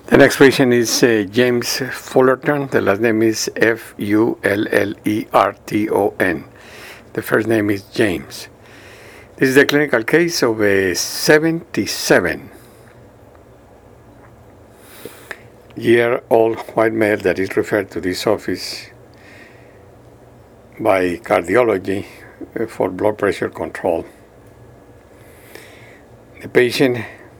The next patient is James Fullerton. The last name is Fullerton. The first name is James. This is the clinical case of a 77-year-old white male that is referred to this office by cardiology for blood pressure control. The patient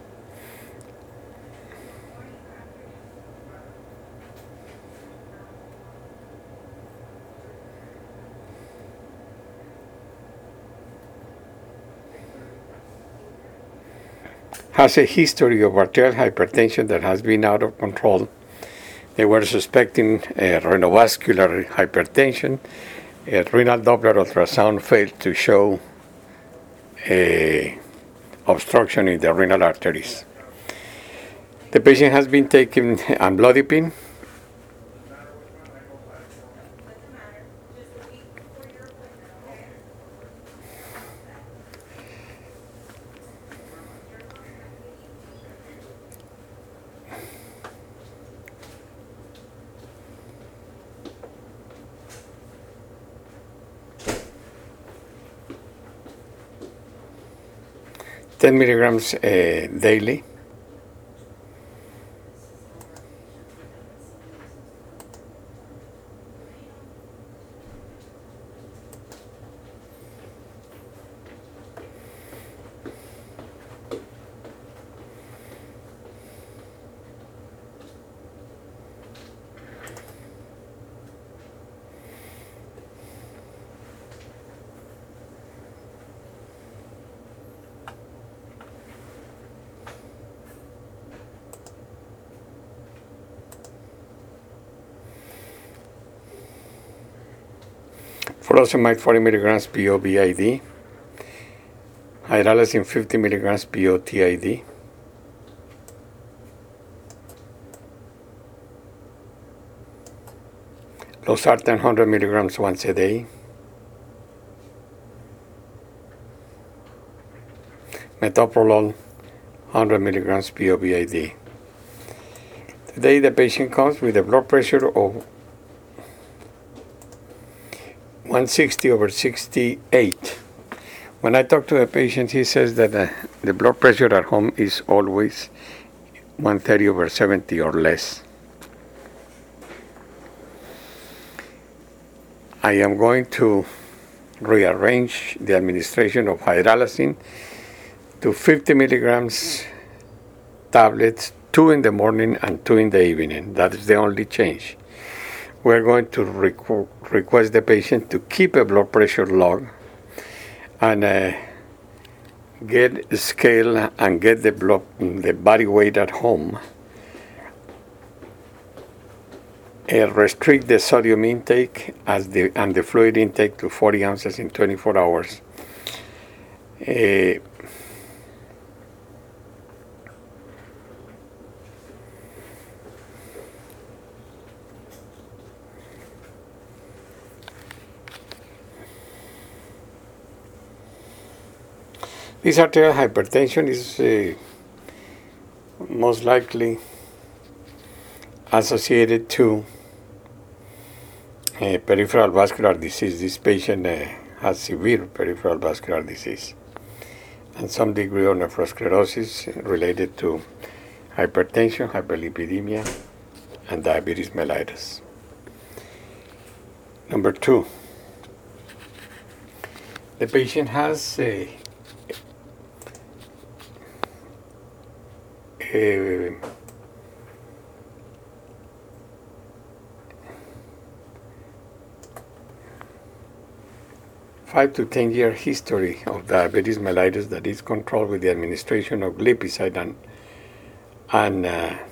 has a history of arterial hypertension that has been out of control. They were suspecting renovascular hypertension. A renal Doppler ultrasound failed to show obstruction in the renal arteries. The patient has been taking amlodipine. Ten milligrams daily. Furosemide 40 milligrams PO BID, hydralazine 50 milligrams PO TID, losartan 100 milligrams once a day, metoprolol 100 milligrams PO BID. Today the patient comes with a blood pressure of 160/68. When I talk to the patient, he says that the blood pressure at home is always 130/70 or less. I am going to rearrange the administration of hydralazine to 50 milligrams tablets, 2 in the morning and 2 in the evening. That is the only change. We're going to request the patient to keep a blood pressure log and get a scale and get the body weight at home. Restrict the sodium intake and the fluid intake to 40 ounces in 24 hours. This arterial hypertension is most likely associated to peripheral vascular disease. This patient has severe peripheral vascular disease and some degree of nephrosclerosis related to hypertension, hyperlipidemia, and diabetes mellitus. Number 2, the patient has a 5 to 10 year history of diabetes mellitus that is controlled with the administration of glipizide and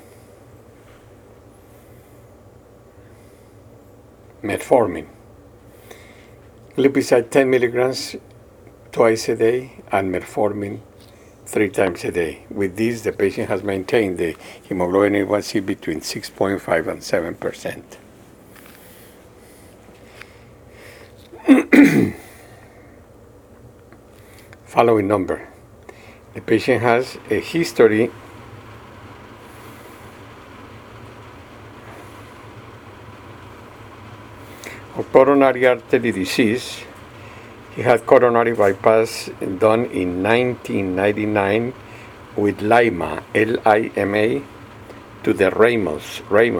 metformin. Glipizide 10 milligrams twice a day and metformin 3 times a day. With this, the patient has maintained the hemoglobin A1C between 6.5 and 7%. Following number. The patient has a history of coronary artery disease. He had coronary bypass done in 1999 with Lima, Lima, to the ramus,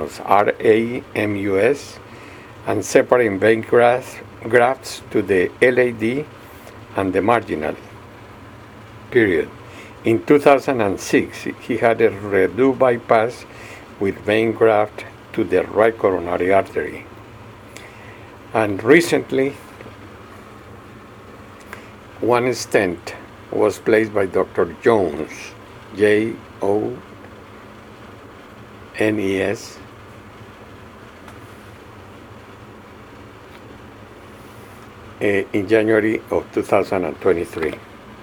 Ramus, and separate vein grafts to the LAD and the marginal. Period. In 2006, he had a redo bypass with vein graft to the right coronary artery. And recently, one stent was placed by Dr. Jones, Jones, in January of 2023.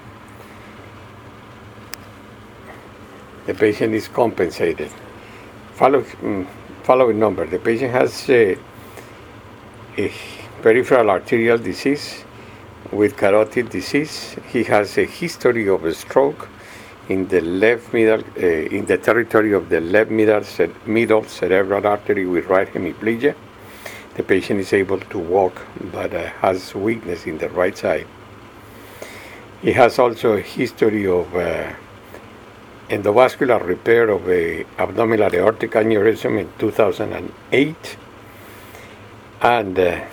The patient is compensated. Following number. The patient has a peripheral arterial disease with carotid disease. He has a history of a stroke in the left middle, in the territory of the left middle cerebral artery with right hemiplegia. The patient is able to walk, but has weakness in the right side. He has also a history of endovascular repair of a abdominal aortic aneurysm in 2008, and there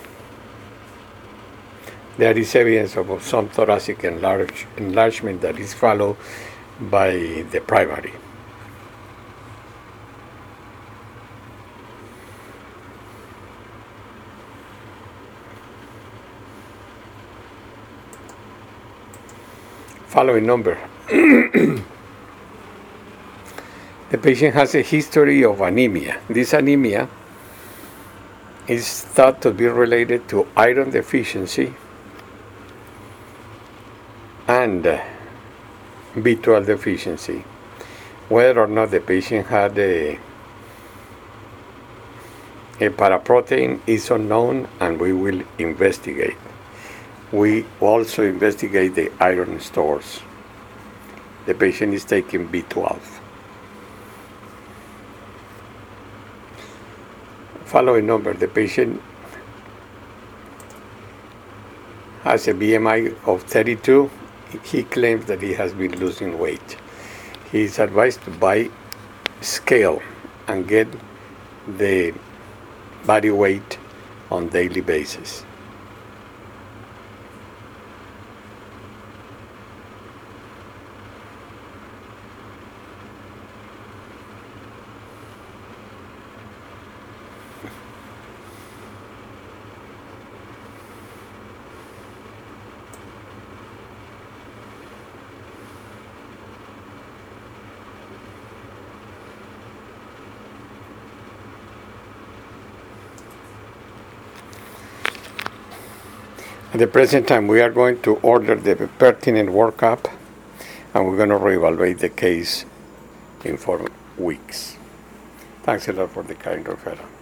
is evidence of some thoracic enlargement that is followed by the primary. Following number. The patient has a history of anemia. This anemia is thought to be related to iron deficiency and B12 deficiency. Whether or not the patient had a paraprotein is unknown, and we will investigate. We also investigate the iron stores. The patient is taking B12. Following number. The patient has a BMI of 32. He claims that he has been losing weight. He is advised to buy scale and get the body weight on daily basis. At the present time, we are going to order the pertinent workup, and we're going to reevaluate the case in 4 weeks. Thanks a lot for the kind referral.